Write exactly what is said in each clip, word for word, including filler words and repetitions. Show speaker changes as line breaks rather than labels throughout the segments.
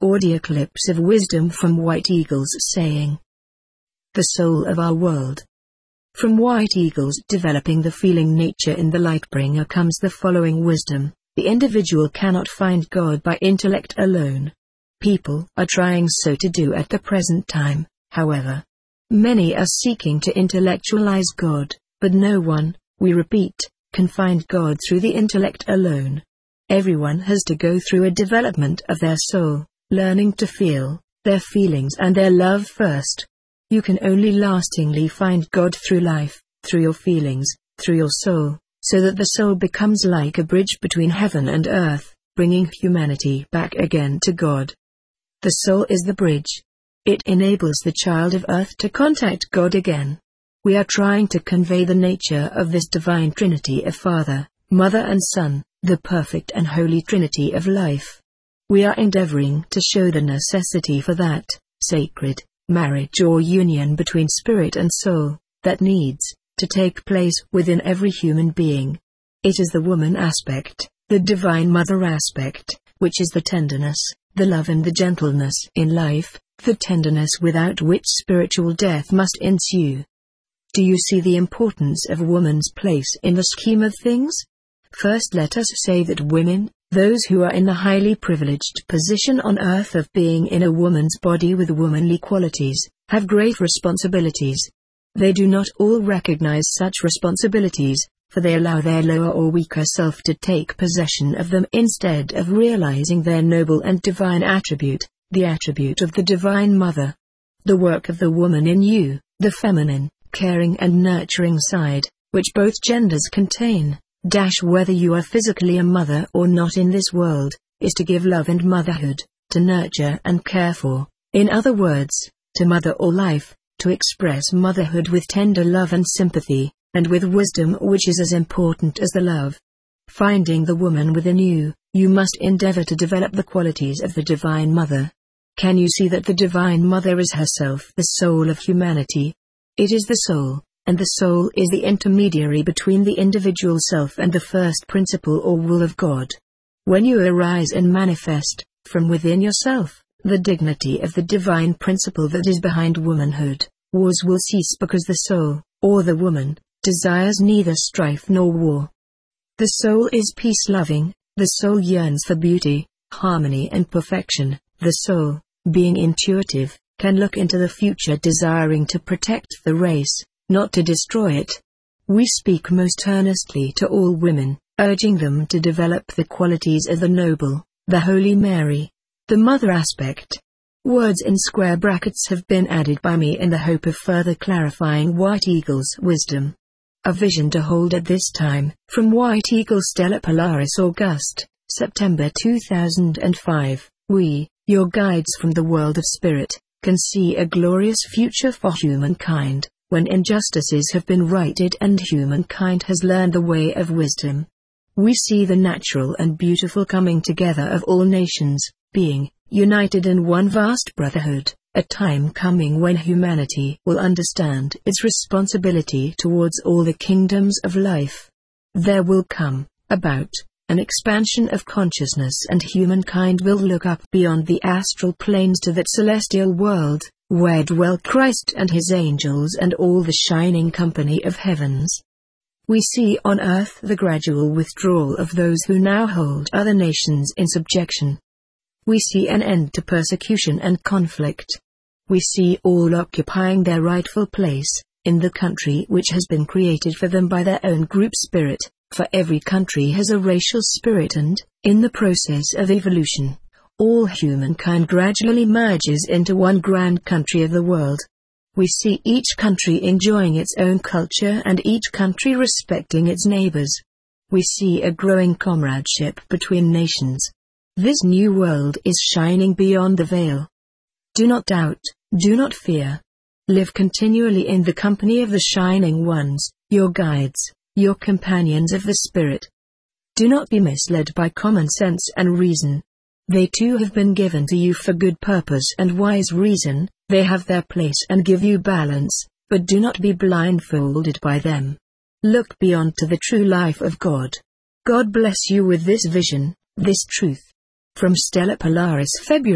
Audio clips of wisdom from White Eagles saying, "The soul of our world." From White Eagles developing the feeling nature in the Lightbringer comes the following wisdom: the individual cannot find God by intellect alone. People are trying so to do at the present time, however. Many are seeking to intellectualize God, but no one, we repeat, can find God through the intellect alone. Everyone has to go through a development of their soul, learning to feel their feelings and their love first. You can only lastingly find God through life, through your feelings, through your soul, so that the soul becomes like a bridge between heaven and earth, bringing humanity back again to God. The soul is the bridge. It enables the child of earth to contact God again. We are trying to convey the nature of this divine trinity of Father, Mother and Son, the perfect and holy trinity of life. We are endeavoring to show the necessity for that sacred marriage or union between spirit and soul that needs to take place within every human being. It is the woman aspect, the divine mother aspect, which is the tenderness, the love and the gentleness in life, the tenderness without which spiritual death must ensue. Do you see the importance of woman's place in the scheme of things? First, let us say that women, those who are in the highly privileged position on earth of being in a woman's body with womanly qualities, have great responsibilities. They do not all recognize such responsibilities, for they allow their lower or weaker self to take possession of them instead of realizing their noble and divine attribute, the attribute of the Divine Mother. The work of the woman in you, the feminine, caring and nurturing side, which both genders contain, dash whether you are physically a mother or not in this world, is to give love and motherhood, to nurture and care for, in other words, to mother all life, to express motherhood with tender love and sympathy, and with wisdom which is as important as the love. Finding the woman within you, you must endeavor to develop the qualities of the Divine Mother. Can you see that the Divine Mother is herself the soul of humanity? It is the soul, and the soul is the intermediary between the individual self and the first principle or will of God. When you arise and manifest, from within yourself, the dignity of the divine principle that is behind womanhood, wars will cease because the soul, or the woman, desires neither strife nor war. The soul is peace-loving, the soul yearns for beauty, harmony and perfection. The soul, being intuitive, can look into the future desiring to protect the race, not to destroy it. We speak most earnestly to all women, urging them to develop the qualities of the noble, the Holy Mary, the mother aspect. Words in square brackets have been added by me in the hope of further clarifying White Eagle's wisdom. A vision to hold at this time, from White Eagle Stella Polaris, August, September two thousand five. We, your guides from the world of spirit, can see a glorious future for humankind, when injustices have been righted and humankind has learned the way of wisdom. We see the natural and beautiful coming together of all nations, being united in one vast brotherhood, a time coming when humanity will understand its responsibility towards all the kingdoms of life. There will come about an expansion of consciousness, and humankind will look up beyond the astral planes to that celestial world, where dwell Christ and his angels and all the shining company of heavens. We see on earth the gradual withdrawal of those who now hold other nations in subjection. We see an end to persecution and conflict. We see all occupying their rightful place, in the country which has been created for them by their own group spirit, for every country has a racial spirit and, in the process of evolution, all humankind gradually merges into one grand country of the world. We see each country enjoying its own culture and each country respecting its neighbors. We see a growing comradeship between nations. This new world is shining beyond the veil. Do not doubt, do not fear. Live continually in the company of the shining ones, your guides, your companions of the Spirit. Do not be misled by common sense and reason. They too have been given to you for good purpose and wise reason. They have their place and give you balance, but do not be blindfolded by them. Look beyond to the true life of God. God bless you with this vision, this truth. From Stella Polaris, February,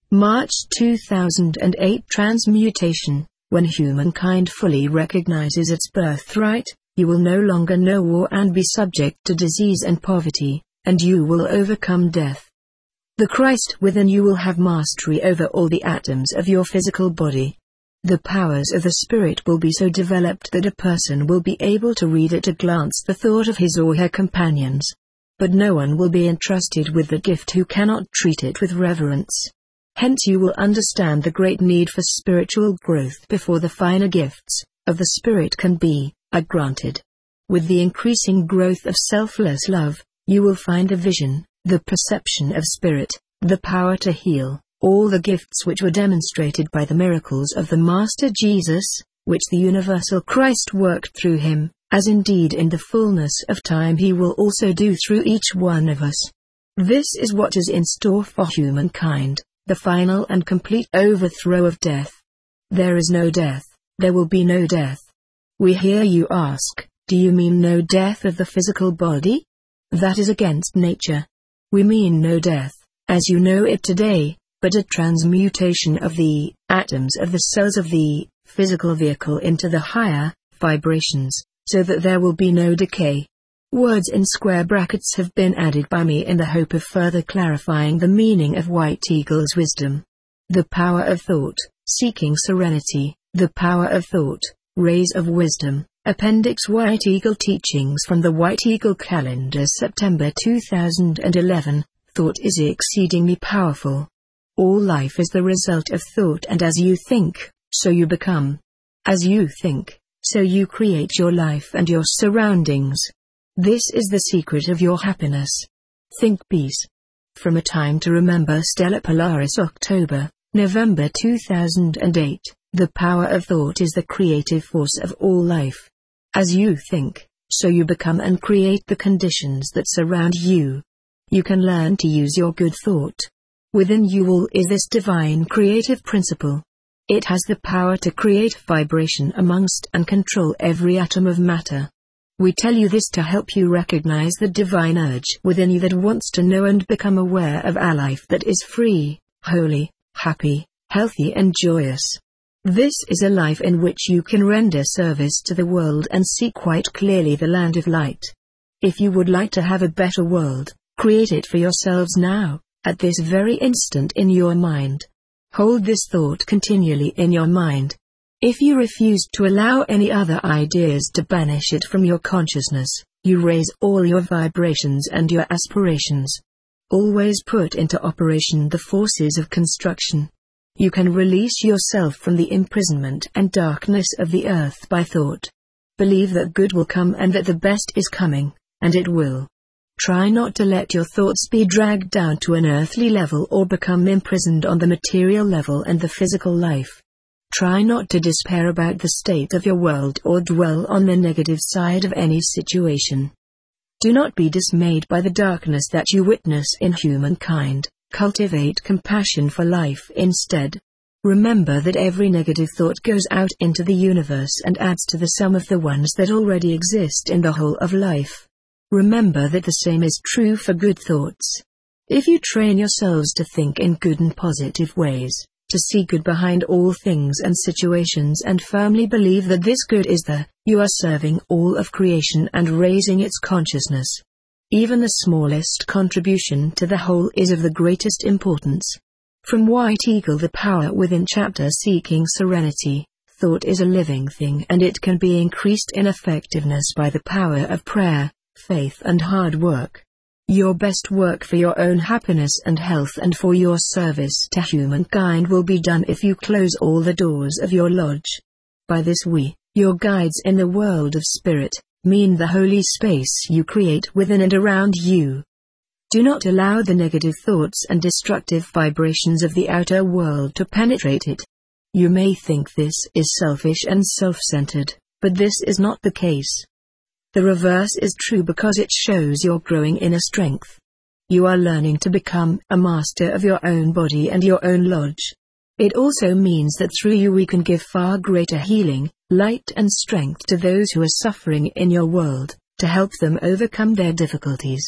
March two thousand eight Transmutation. When humankind fully recognizes its birthright, you will no longer know war and be subject to disease and poverty, and you will overcome death. The Christ within you will have mastery over all the atoms of your physical body. The powers of the Spirit will be so developed that a person will be able to read at a glance the thought of his or her companions. But no one will be entrusted with the gift who cannot treat it with reverence. Hence you will understand the great need for spiritual growth before the finer gifts of the Spirit can be are granted. With the increasing growth of selfless love, you will find the vision, the perception of Spirit, the power to heal, all the gifts which were demonstrated by the miracles of the Master Jesus, which the universal Christ worked through him, as indeed in the fullness of time he will also do through each one of us. This is what is in store for humankind, the final and complete overthrow of death. There is no death, there will be no death. We hear you ask, do you mean no death of the physical body? That is against nature. We mean no death, as you know it today, but a transmutation of the atoms of the cells of the physical vehicle into the higher vibrations, so that there will be no decay. Words in square brackets have been added by me in the hope of further clarifying the meaning of White Eagle's wisdom. The power of thought, seeking serenity, the power of thought, rays of wisdom. Appendix White Eagle Teachings from the White Eagle Calendar September two thousand eleven. Thought is exceedingly powerful. All life is the result of thought, and as you think, so you become. As you think, so you create your life and your surroundings. This is the secret of your happiness. Think peace. From A Time to Remember Stella Polaris October, November two thousand eight. The power of thought is the creative force of all life. As you think, so you become and create the conditions that surround you. You can learn to use your good thought. Within you all is this divine creative principle. It has the power to create vibration amongst and control every atom of matter. We tell you this to help you recognize the divine urge within you that wants to know and become aware of a life that is free, holy, happy, healthy and joyous. This is a life in which you can render service to the world and see quite clearly the land of light. If you would like to have a better world, create it for yourselves now, at this very instant in your mind. Hold this thought continually in your mind. If you refuse to allow any other ideas to banish it from your consciousness, you raise all your vibrations and your aspirations. Always put into operation the forces of construction. You can release yourself from the imprisonment and darkness of the earth by thought. Believe that good will come and that the best is coming, and it will. Try not to let your thoughts be dragged down to an earthly level or become imprisoned on the material level and the physical life. Try not to despair about the state of your world or dwell on the negative side of any situation. Do not be dismayed by the darkness that you witness in humankind. Cultivate compassion for life instead. Remember that every negative thought goes out into the universe and adds to the sum of the ones that already exist in the whole of life. Remember that the same is true for good thoughts. If you train yourselves to think in good and positive ways, to see good behind all things and situations and firmly believe that this good is there, you are serving all of creation and raising its consciousness. Even the smallest contribution to the whole is of the greatest importance. From White Eagle The Power Within Chapter Seeking Serenity. Thought is a living thing and it can be increased in effectiveness by the power of prayer, faith and hard work. Your best work for your own happiness and health and for your service to humankind will be done if you close all the doors of your lodge. By this we, your guides in the world of spirit, mean the holy space you create within and around you. Do not allow the negative thoughts and destructive vibrations of the outer world to penetrate it. You may think this is selfish and self-centered, but this is not the case. The reverse is true because it shows your growing inner strength. You are learning to become a master of your own body and your own lodge. It also means that through you we can give far greater healing, light and strength to those who are suffering in your world, to help them overcome their difficulties.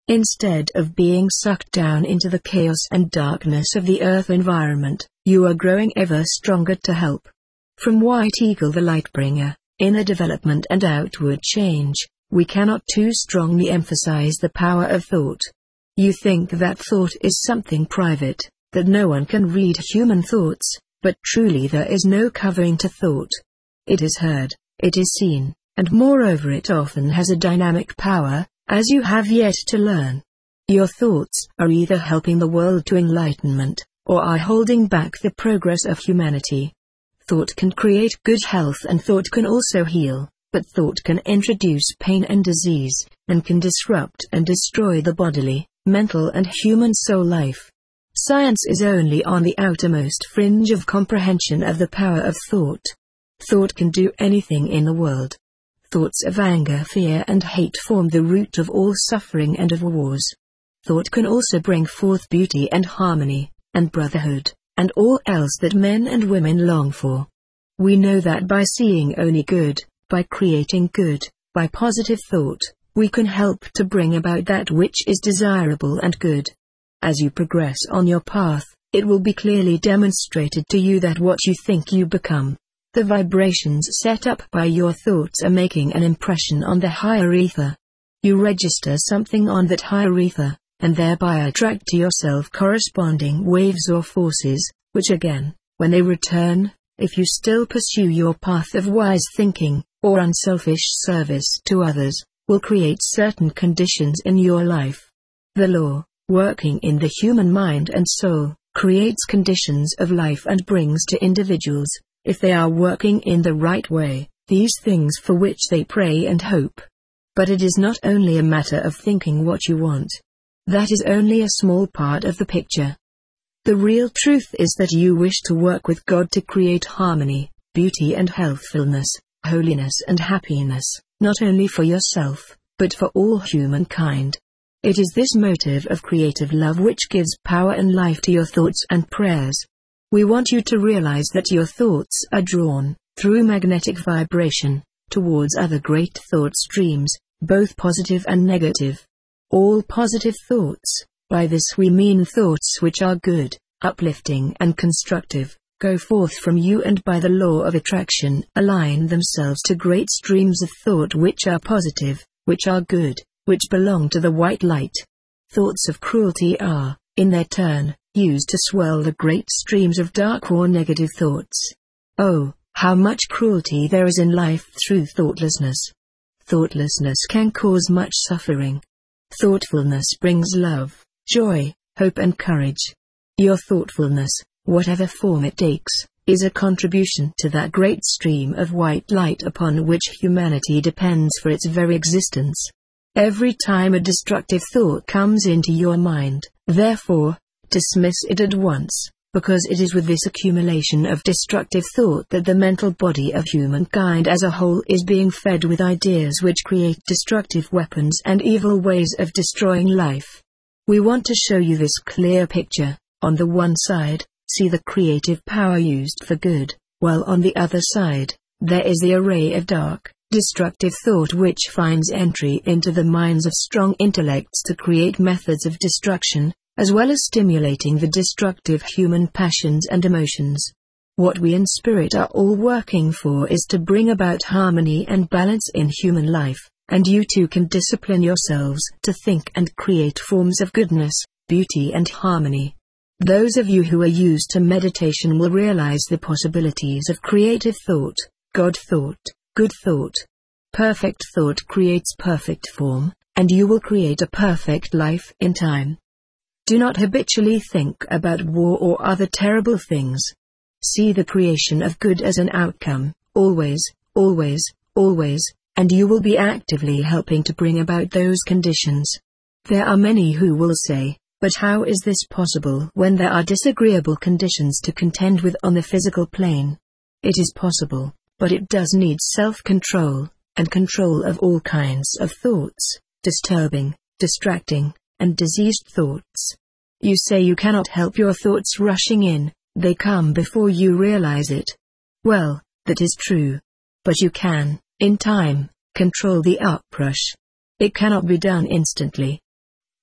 Instead of being sucked down into the chaos and darkness of the Earth environment, you are growing ever stronger to help. From White Eagle the Lightbringer, inner development and outward change, we cannot too strongly emphasize the power of thought. You think that thought is something private, that no one can read human thoughts, but truly there is no covering to thought. It is heard, it is seen, and moreover it often has a dynamic power, as you have yet to learn. Your thoughts are either helping the world to enlightenment, or are holding back the progress of humanity. Thought can create good health and thought can also heal, but thought can introduce pain and disease, and can disrupt and destroy the bodily, mental and human soul life. Science is only on the outermost fringe of comprehension of the power of thought. Thought can do anything in the world. Thoughts of anger, fear and hate form the root of all suffering and of wars. Thought can also bring forth beauty and harmony, and brotherhood, and all else that men and women long for. We know that by seeing only good, by creating good, by positive thought, we can help to bring about that which is desirable and good. As you progress on your path, it will be clearly demonstrated to you that what you think you become. The vibrations set up by your thoughts are making an impression on the higher ether. You register something on that higher ether, and thereby attract to yourself corresponding waves or forces, which again, when they return, if you still pursue your path of wise thinking, or unselfish service to others, will create certain conditions in your life. The law, working in the human mind and soul, creates conditions of life and brings to individuals, if they are working in the right way, these things for which they pray and hope. But it is not only a matter of thinking what you want. That is only a small part of the picture. The real truth is that you wish to work with God to create harmony, beauty and healthfulness, holiness and happiness, not only for yourself, but for all humankind. It is this motive of creative love which gives power and life to your thoughts and prayers. We want you to realize that your thoughts are drawn, through magnetic vibration, towards other great thought streams, both positive and negative. All positive thoughts, by this we mean thoughts which are good, uplifting and constructive, go forth from you and by the law of attraction align themselves to great streams of thought which are positive, which are good, which belong to the white light. Thoughts of cruelty are, in their turn, used to swell the great streams of dark or negative thoughts. Oh, how much cruelty there is in life through thoughtlessness. Thoughtlessness can cause much suffering. Thoughtfulness brings love, joy, hope and courage. Your thoughtfulness, whatever form it takes, is a contribution to that great stream of white light upon which humanity depends for its very existence. Every time a destructive thought comes into your mind, therefore, dismiss it at once, because it is with this accumulation of destructive thought that the mental body of humankind as a whole is being fed with ideas which create destructive weapons and evil ways of destroying life. We want to show you this clear picture. On the one side, see the creative power used for good, while on the other side, there is the array of dark, destructive thought which finds entry into the minds of strong intellects to create methods of destruction, as well as stimulating the destructive human passions and emotions. What we in spirit are all working for is to bring about harmony and balance in human life, and you too can discipline yourselves to think and create forms of goodness, beauty and harmony. Those of you who are used to meditation will realize the possibilities of creative thought, God thought, good thought. Perfect thought creates perfect form, and you will create a perfect life in time. Do not habitually think about war or other terrible things. See the creation of good as an outcome, always, always, always, and you will be actively helping to bring about those conditions. There are many who will say, but how is this possible when there are disagreeable conditions to contend with on the physical plane? It is possible, but it does need self-control, and control of all kinds of thoughts, disturbing, distracting, and diseased thoughts. You say you cannot help your thoughts rushing in, they come before you realize it. Well, that is true. But you can, in time, control the uprush. It cannot be done instantly.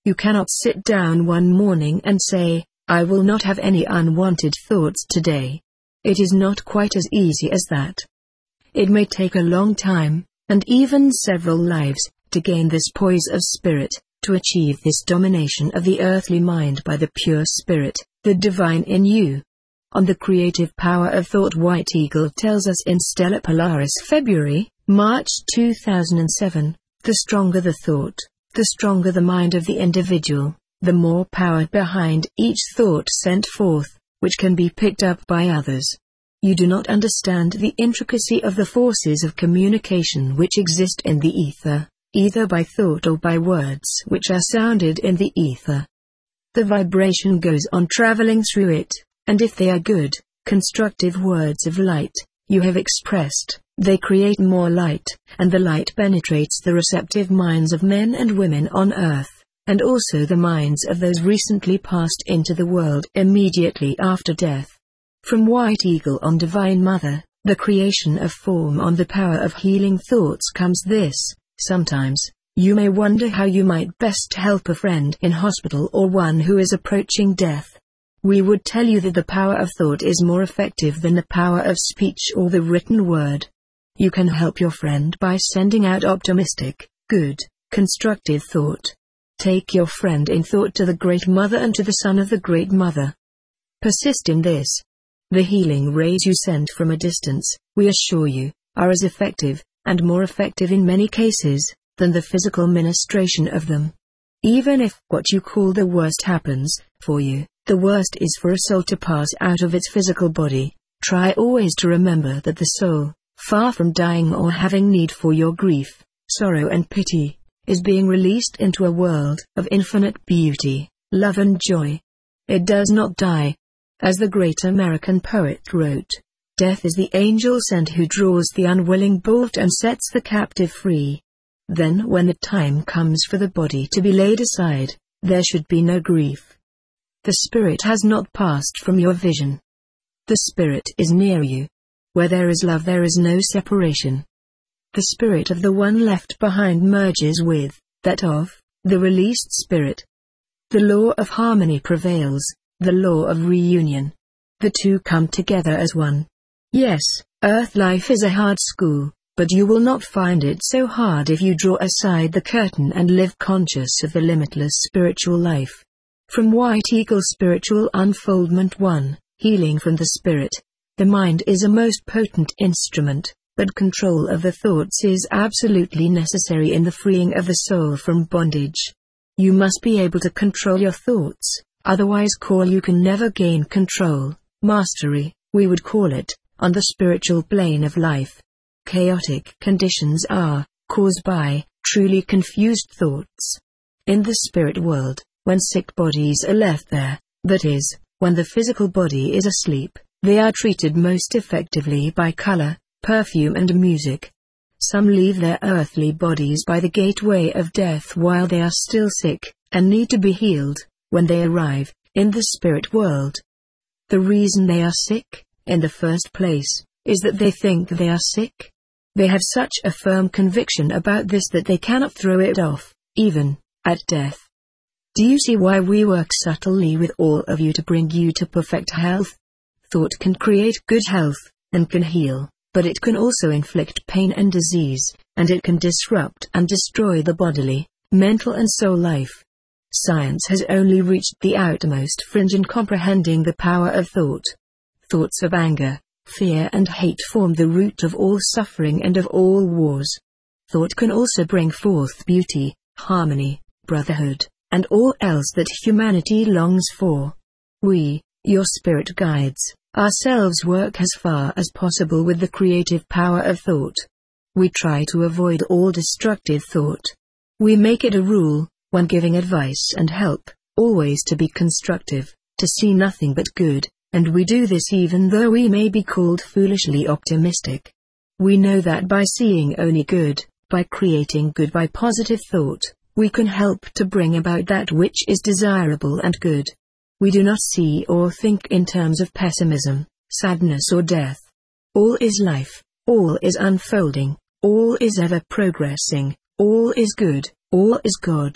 You cannot sit down one morning and say, "I will not have any unwanted thoughts today." It is not quite as easy as that. It may take a long time, and even several lives, to gain this poise of spirit, to achieve this domination of the earthly mind by the pure spirit, the divine in you. On the creative power of thought, White Eagle tells us in Stella Polaris, February, March two thousand seven, the stronger the thought, the stronger the mind of the individual, the more power behind each thought sent forth, which can be picked up by others. You do not understand the intricacy of the forces of communication which exist in the ether, either by thought or by words which are sounded in the ether. The vibration goes on traveling through it, and if they are good, constructive words of light, you have expressed, they create more light, and the light penetrates the receptive minds of men and women on earth, and also the minds of those recently passed into the world immediately after death. From White Eagle on Divine Mother, the creation of form on the power of healing thoughts comes this: sometimes, you may wonder how you might best help a friend in hospital or one who is approaching death. We would tell you that the power of thought is more effective than the power of speech or the written word. You can help your friend by sending out optimistic, good, constructive thought. Take your friend in thought to the Great Mother and to the Son of the Great Mother. Persist in this. The healing rays you send from a distance, we assure you, are as effective, and more effective in many cases, than the physical ministration of them. Even if what you call the worst happens, for you, the worst is for a soul to pass out of its physical body, try always to remember that the soul, far from dying or having need for your grief, sorrow and pity, is being released into a world of infinite beauty, love and joy. It does not die. As the great American poet wrote, "Death is the angel sent who draws the unwilling bolt and sets the captive free." Then when the time comes for the body to be laid aside, there should be no grief. The spirit has not passed from your vision. The spirit is near you. Where there is love there is no separation. The spirit of the one left behind merges with that of the released spirit. The law of harmony prevails, the law of reunion. The two come together as one. Yes, earth life is a hard school, but you will not find it so hard if you draw aside the curtain and live conscious of the limitless spiritual life. From White Eagle Spiritual Unfoldment one, Healing from the Spirit. The mind is a most potent instrument, but control of the thoughts is absolutely necessary in the freeing of the soul from bondage. You must be able to control your thoughts, otherwise call you can never gain control, mastery, we would call it, on the spiritual plane of life. Chaotic conditions are caused by truly confused thoughts. In the spirit world, when sick bodies are left there, that is, when the physical body is asleep, they are treated most effectively by color, perfume and music. Some leave their earthly bodies by the gateway of death while they are still sick, and need to be healed, when they arrive, in the spirit world. The reason they are sick, in the first place, is that they think they are sick. They have such a firm conviction about this that they cannot throw it off, even at death. Do you see why we work subtly with all of you to bring you to perfect health? Thought can create good health, and can heal, but it can also inflict pain and disease, and it can disrupt and destroy the bodily, mental and soul life. Science has only reached the outermost fringe in comprehending the power of thought. Thoughts of anger, fear and hate form the root of all suffering and of all wars. Thought can also bring forth beauty, harmony, brotherhood, and all else that humanity longs for. We, your spirit guides, ourselves work as far as possible with the creative power of thought. We try to avoid all destructive thought. We make it a rule, when giving advice and help, always to be constructive, to see nothing but good, and we do this even though we may be called foolishly optimistic. We know that by seeing only good, by creating good by positive thought, we can help to bring about that which is desirable and good. We do not see or think in terms of pessimism, sadness or death. All is life, all is unfolding, all is ever progressing, all is good, all is God.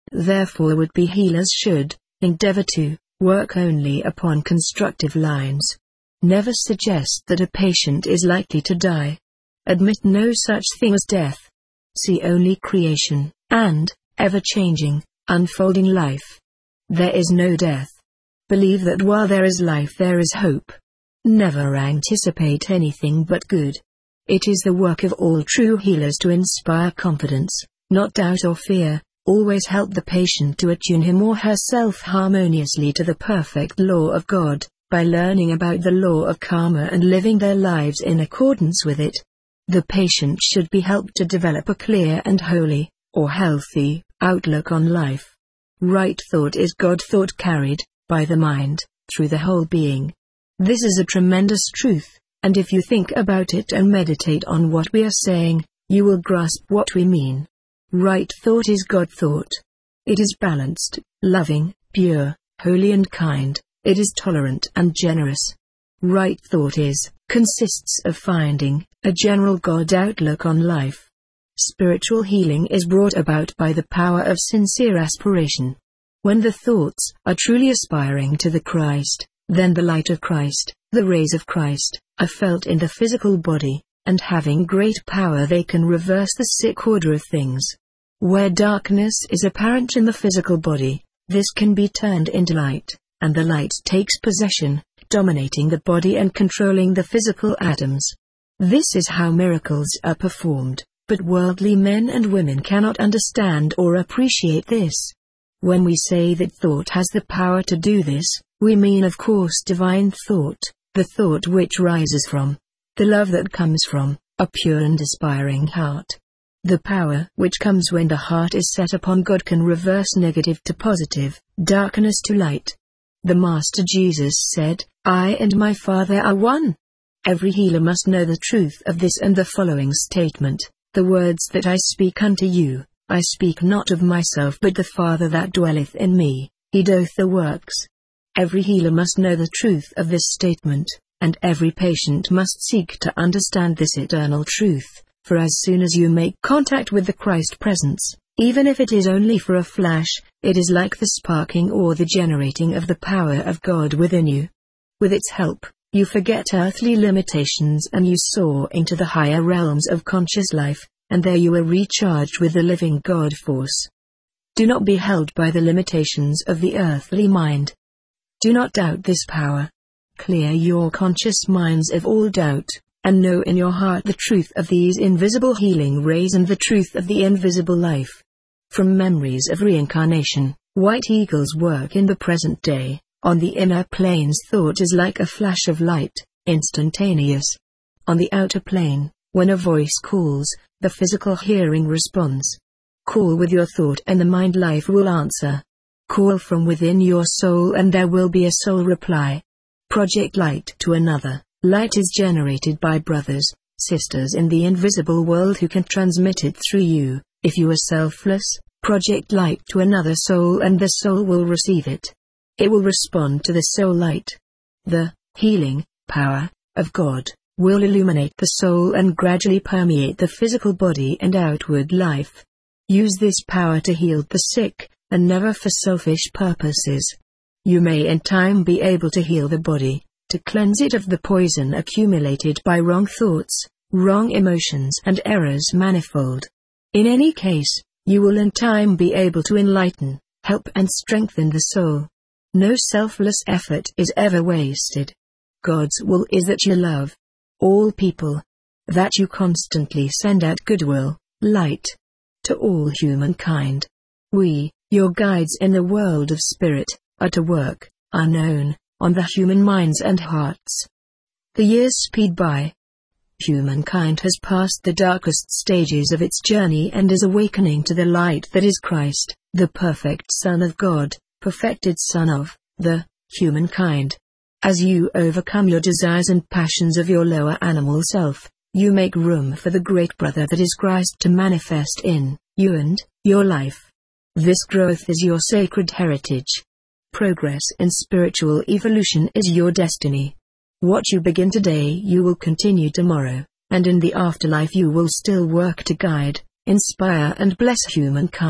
Therefore would-be healers should endeavor to work only upon constructive lines. Never suggest that a patient is likely to die. Admit no such thing as death. See only creation, and ever-changing, unfolding life. There is no death. Believe that while there is life there is hope. Never anticipate anything but good. It is the work of all true healers to inspire confidence, not doubt or fear. Always help the patient to attune him or herself harmoniously to the perfect law of God, by learning about the law of karma and living their lives in accordance with it. The patient should be helped to develop a clear and holy, or healthy, outlook on life. Right thought is God thought carried, by the mind, through the whole being. This is a tremendous truth, and if you think about it and meditate on what we are saying, you will grasp what we mean. Right thought is God thought. It is balanced, loving, pure, holy and kind. It is tolerant and generous. Right thought is, consists of finding a general God outlook on life. Spiritual healing is brought about by the power of sincere aspiration. When the thoughts are truly aspiring to the Christ, then the light of Christ, the rays of Christ, are felt in the physical body, and having great power they can reverse the sick order of things. Where darkness is apparent in the physical body, this can be turned into light, and the light takes possession, dominating the body and controlling the physical atoms. This is how miracles are performed, but worldly men and women cannot understand or appreciate this. When we say that thought has the power to do this, we mean of course divine thought, the thought which rises from, the love that comes from, a pure and aspiring heart. The power which comes when the heart is set upon God can reverse negative to positive, darkness to light. The Master Jesus said, "I and my Father are one." Every healer must know the truth of this and the following statement: "The words that I speak unto you, I speak not of myself but the Father that dwelleth in me, he doth the works." Every healer must know the truth of this statement, and every patient must seek to understand this eternal truth. For as soon as you make contact with the Christ presence, even if it is only for a flash, it is like the sparking or the generating of the power of God within you. With its help, you forget earthly limitations and you soar into the higher realms of conscious life, and there you are recharged with the living God force. Do not be held by the limitations of the earthly mind. Do not doubt this power. Clear your conscious minds of all doubt, and know in your heart the truth of these invisible healing rays and the truth of the invisible life. From memories of reincarnation, White Eagles work in the present day. On the inner planes thought is like a flash of light, instantaneous. On the outer plane, when a voice calls, the physical hearing responds. Call with your thought and the mind life will answer. Call from within your soul and there will be a soul reply. Project light to another. Light is generated by brothers, sisters in the invisible world who can transmit it through you. If you are selfless, project light to another soul and the soul will receive it. It will respond to the soul light. The healing power of God will illuminate the soul and gradually permeate the physical body and outward life. Use this power to heal the sick, and never for selfish purposes. You may in time be able to heal the body, to cleanse it of the poison accumulated by wrong thoughts, wrong emotions and errors manifold. In any case, you will in time be able to enlighten, help and strengthen the soul. No selfless effort is ever wasted. God's will is that you love all people, that you constantly send out goodwill, light, to all humankind. We, your guides in the world of spirit, are to work, unknown, on the human minds and hearts. The years speed by. Humankind has passed the darkest stages of its journey and is awakening to the light that is Christ, the perfect Son of God, perfected Son of the humankind. As you overcome your desires and passions of your lower animal self, you make room for the great brother that is Christ to manifest in you and your life. This growth is your sacred heritage. Progress in spiritual evolution is your destiny. What you begin today you will continue tomorrow, and in the afterlife you will still work to guide, inspire and bless humankind,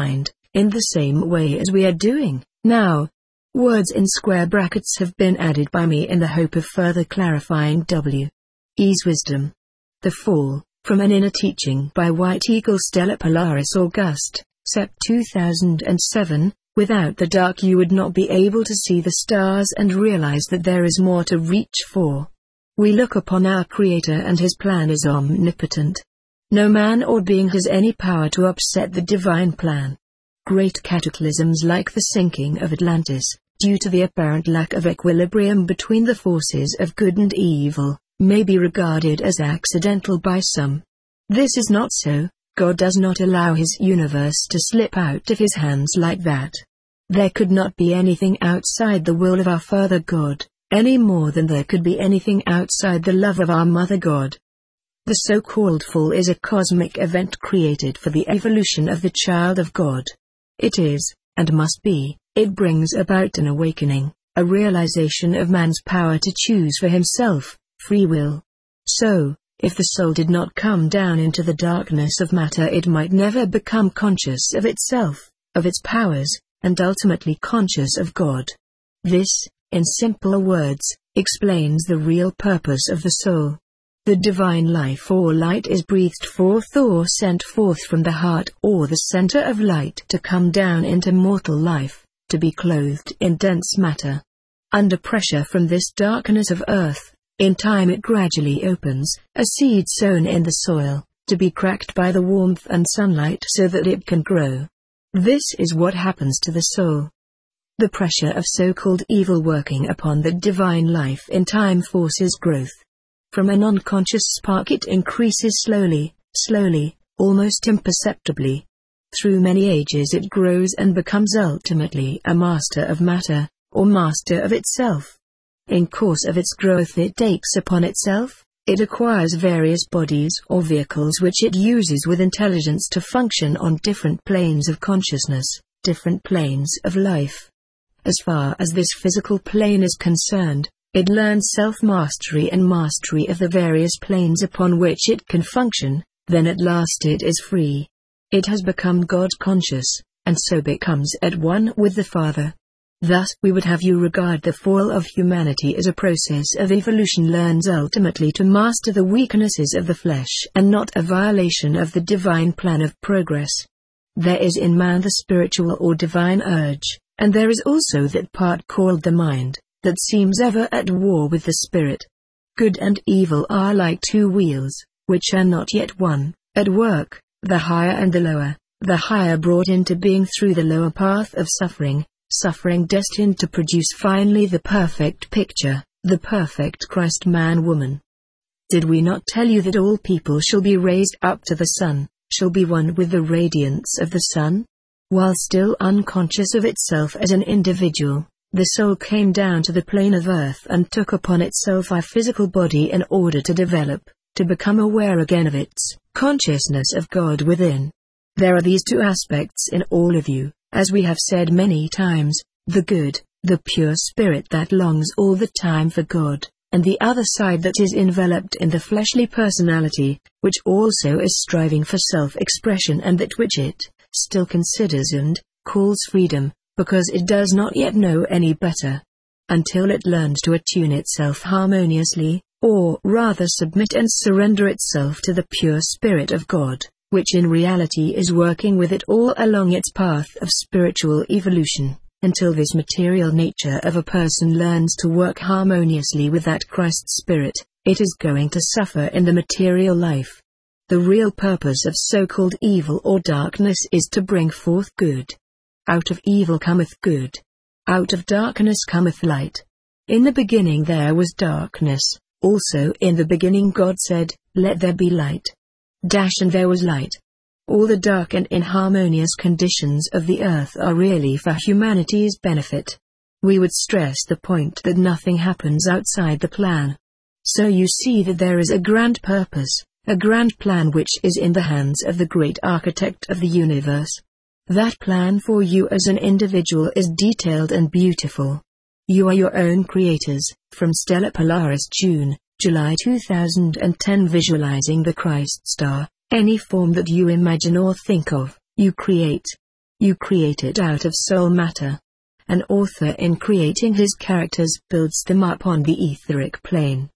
in the same way as we are doing now. Words in square brackets have been added by me in the hope of further clarifying W E's wisdom. The Fall, from an Inner Teaching by White Eagle Stella Polaris August, September two thousand seven. Without the dark you would not be able to see the stars and realize that there is more to reach for. We look upon our Creator and His plan is omnipotent. No man or being has any power to upset the divine plan. Great cataclysms like the sinking of Atlantis, due to the apparent lack of equilibrium between the forces of good and evil, may be regarded as accidental by some. This is not so. God does not allow His universe to slip out of His hands like that. There could not be anything outside the will of our Father God, any more than there could be anything outside the love of our Mother God. The so-called fall is a cosmic event created for the evolution of the child of God. It is, and must be, it brings about an awakening, a realization of man's power to choose for himself, free will. So, if the soul did not come down into the darkness of matter, it might never become conscious of itself, of its powers, and ultimately conscious of God. This, in simpler words, explains the real purpose of the soul. The divine life or light is breathed forth or sent forth from the heart or the center of light to come down into mortal life, to be clothed in dense matter. Under pressure from this darkness of earth, in time it gradually opens, a seed sown in the soil, to be cracked by the warmth and sunlight so that it can grow. This is what happens to the soul. The pressure of so-called evil working upon the divine life in time forces growth. From an unconscious spark it increases slowly, slowly, almost imperceptibly. Through many ages it grows and becomes ultimately a master of matter, or master of itself. In course of its growth it takes upon itself, it acquires various bodies or vehicles which it uses with intelligence to function on different planes of consciousness, different planes of life. As far as this physical plane is concerned, it learns self-mastery and mastery of the various planes upon which it can function, then at last it is free. It has become God-conscious, and so becomes at one with the Father. Thus, we would have you regard the fall of humanity as a process of evolution learns ultimately to master the weaknesses of the flesh and not a violation of the divine plan of progress. There is in man the spiritual or divine urge, and there is also that part called the mind, that seems ever at war with the spirit. Good and evil are like two wheels, which are not yet one, at work, the higher and the lower, the higher brought into being through the lower path of suffering. Suffering destined to produce finally the perfect picture, the perfect Christ man-woman. Did we not tell you that all people shall be raised up to the sun, shall be one with the radiance of the sun? While still unconscious of itself as an individual, the soul came down to the plane of earth and took upon itself a physical body in order to develop, to become aware again of its consciousness of God within. There are these two aspects in all of you. As we have said many times, the good, the pure spirit that longs all the time for God, and the other side that is enveloped in the fleshly personality, which also is striving for self-expression and that which it still considers and calls freedom, because it does not yet know any better. Until it learns to attune itself harmoniously, or rather submit and surrender itself to the pure Spirit of God, which in reality is working with it all along its path of spiritual evolution, until this material nature of a person learns to work harmoniously with that Christ Spirit, it is going to suffer in the material life. The real purpose of so-called evil or darkness is to bring forth good. Out of evil cometh good. Out of darkness cometh light. In the beginning there was darkness, also in the beginning God said, "Let there be light." Dash and there was light. All the dark and inharmonious conditions of the earth are really for humanity's benefit. We would stress the point that nothing happens outside the plan. So you see that there is a grand purpose, a grand plan which is in the hands of the great architect of the universe. That plan for you as an individual is detailed and beautiful. You are your own creators. From Stella Polaris, June, July two thousand ten. Visualizing the Christ star, any form that you imagine or think of, you create. You create it out of soul matter. An author in creating his characters builds them up on the etheric plane.